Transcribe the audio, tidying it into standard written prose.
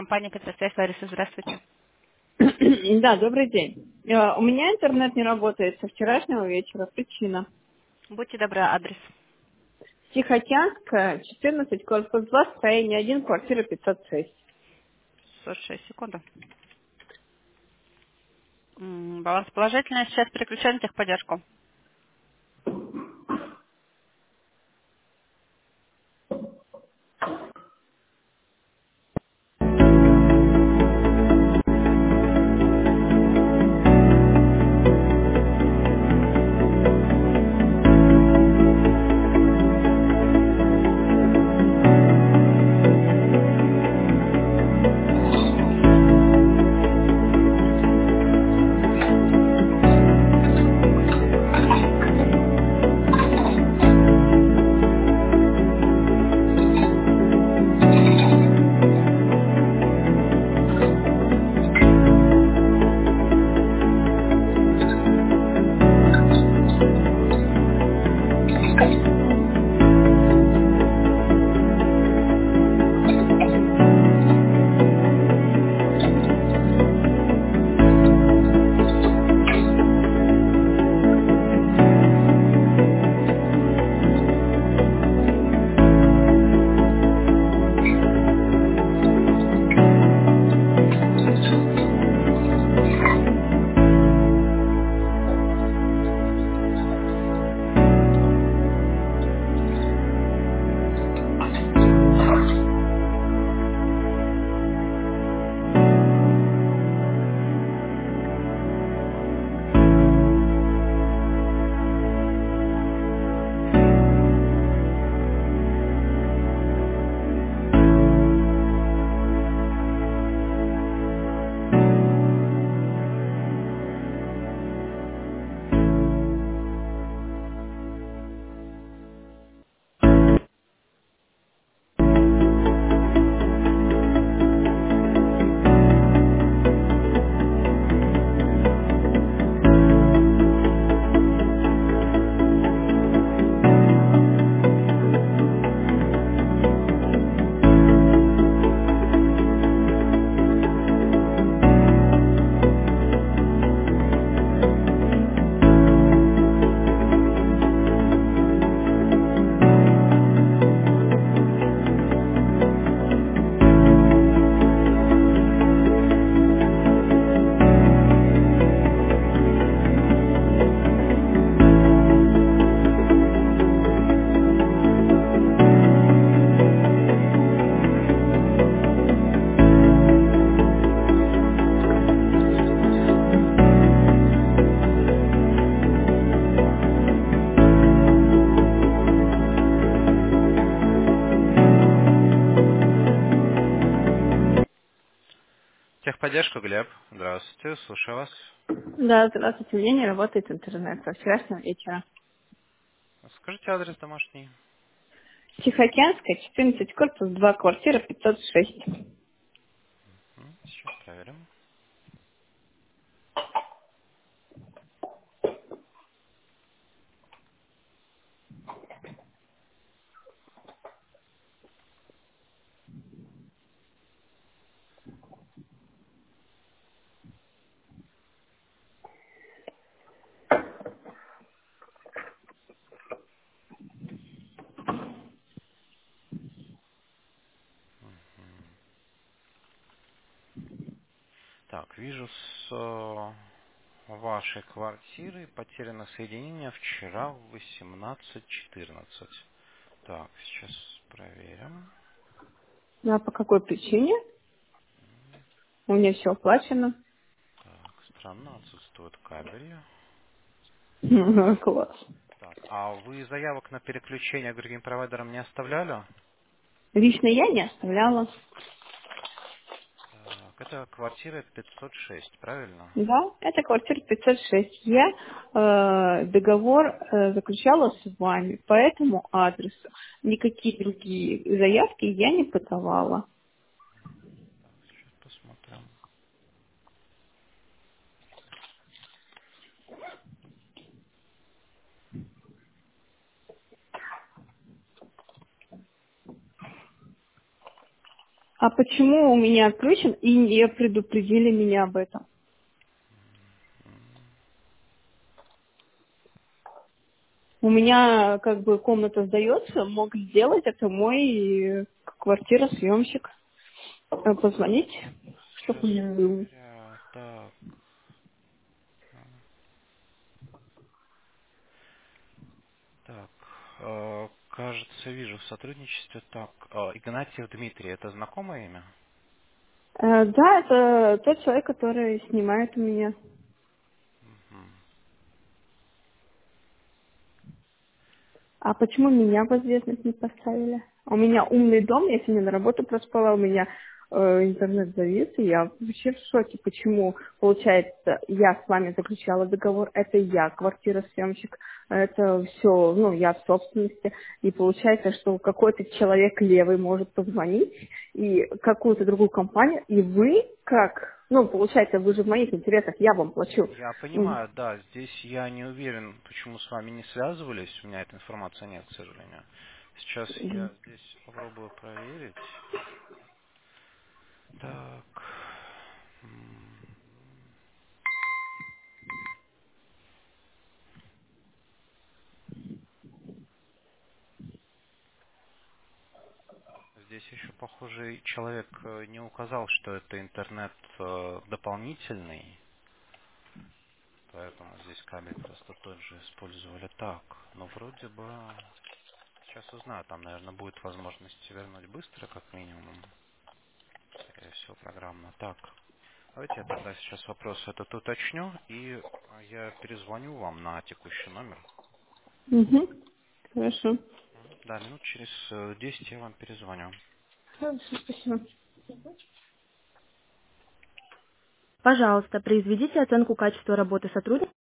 Компания «Катастроф». Лариса, здравствуйте. Да, добрый день. У меня интернет не работает со вчерашнего вечера. Причина. Будьте добры, адрес. Тихоокеанская, 14, корпус 2, строение 1, квартира 506. 46 секунд. Баланс положительный. Сейчас переключаем техподдержку. Техподдержка, Глеб. Здравствуйте, слушаю вас. Да, здравствуйте. У меня не работает интернет со вчерашнего вечера. Скажите адрес домашний. Тихоокеанская, 14, корпус 2, квартира 506. Сейчас проверим. Так, вижу с вашей квартиры потеряно соединение вчера в 18:14. Так, сейчас проверим. Ну, а по какой причине? У меня все оплачено. Так, странно, отсутствует кабель. Класс. Так, а вы заявок на переключение к другим провайдерам не оставляли? Лично я не оставляла. Так, это квартира 506, правильно? Да, это квартира 506. Я договор заключала с вами по этому адресу. Никакие другие заявки я не подавала. Сейчас посмотрим. А почему у меня отключен и не предупредили меня об этом? У меня как бы комната сдается, мог сделать это мой квартиросъемщик. Позвонить, чтобы у Сейчас меня был. проверяю. Так, так. Кажется, вижу в сотрудничестве. Так, Игнатьев Дмитрий, это знакомое имя? Да, это тот человек, который снимает у меня. Мгм. А почему меня в известность не поставили? У меня умный дом, я сегодня на работу проспала, у меня интернет завис, и я вообще в шоке, почему, получается, я с вами заключала договор, это я, квартиросъемщик, это все, ну, я в собственности, и получается, что какой-то человек левый может позвонить, и какую-то другую компанию, и вы как, ну, получается, вы же в моих интересах, я вам плачу. Я понимаю, да, здесь я не уверен, почему с вами не связывались, у меня этой информации нет, к сожалению. Сейчас я Мгм. здесь попробую проверить. Так. М, Здесь еще, похоже, человек не указал, что это интернет дополнительный, поэтому здесь кабель просто тот же использовали. Так, но вроде бы сейчас узнаю, там, наверное, будет возможность вернуть быстро, как минимум. Скорее всего, программно. Так, давайте я тогда сейчас вопрос этот уточню, и я перезвоню вам на текущий номер. Мгм. Хорошо. Да, минут через 10 я вам перезвоню. Хорошо, спасибо. Пожалуйста, произведите оценку качества работы сотрудника.